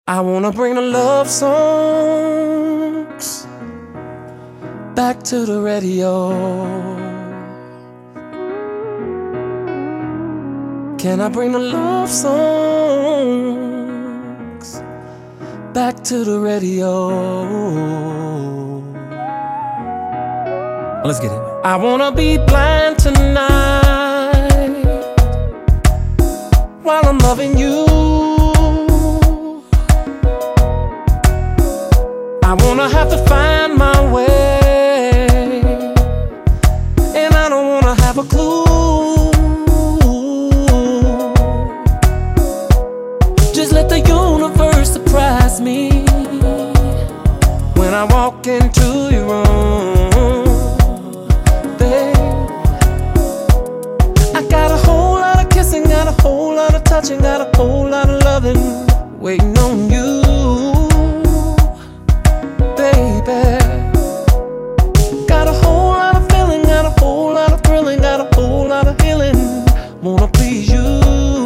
I wanna bring the love songs back to the radio. Can I bring the love songs back to the radio? Let's get it. I wanna be blind tonight while I'm loving you. I wanna have to find my way, and I don't wanna have a clue. Just let the universe surprise me when I walk into your room, babe. I got a whole lot of kissing, got a whole lot of touching, got a whole lot of loving waiting on you. Got a whole lot of feeling, got a whole lot of thrilling, got a whole lot of healing. Wanna please you,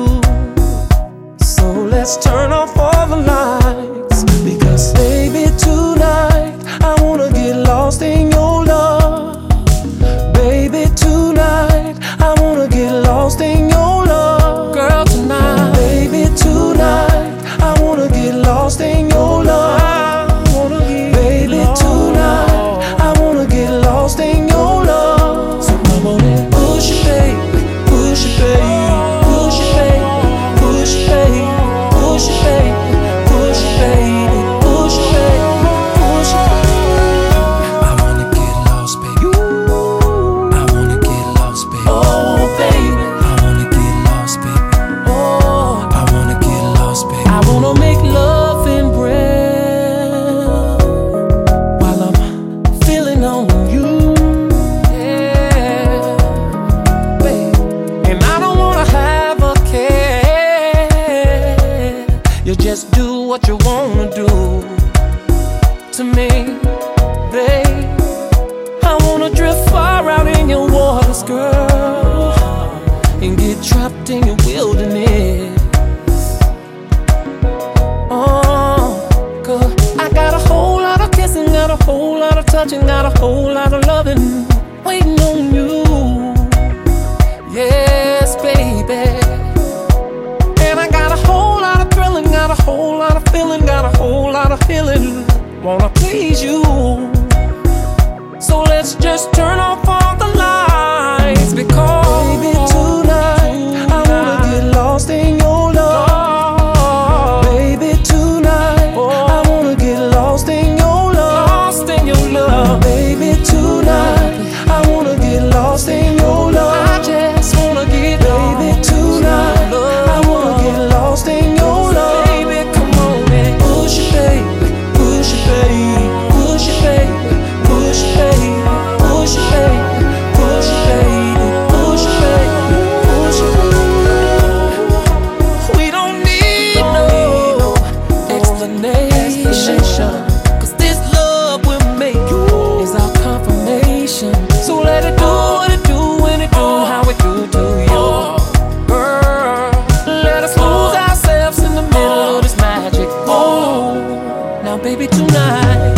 so let's turn off all the lights, because baby tonight I wanna get lost in your love. Baby tonight I wanna get lost in your love. Girl tonight, baby tonight I wanna get lost in your love. Just do what you wanna do to me, babe. I wanna drift far out in your waters, girl, and get trapped in your wilderness. Oh, 'cause I got a whole lot of kissing, got a whole lot of touching, got a whole lot of loving waiting on you. Yes, baby. And I got a whole lot of thrilling, got a whole lot of feeling, got a whole lot of healing. Wanna please you, so let's just turn off all the lights, because baby tonight I wanna get lost in your love. Baby tonight I wanna get lost in your love. Lost in your love. Baby tonight I wanna get lost in your love. I just wanna get baby tonight. Lost in your love, baby, come on and push it, baby, push it, baby, push it, baby, push it, baby, push it, baby, push it, baby, push it, baby, push it, baby. We don't need no explanation, 'cause this love will make you is our confirmation. So let it do what it do when it do how it do to you. Baby tonight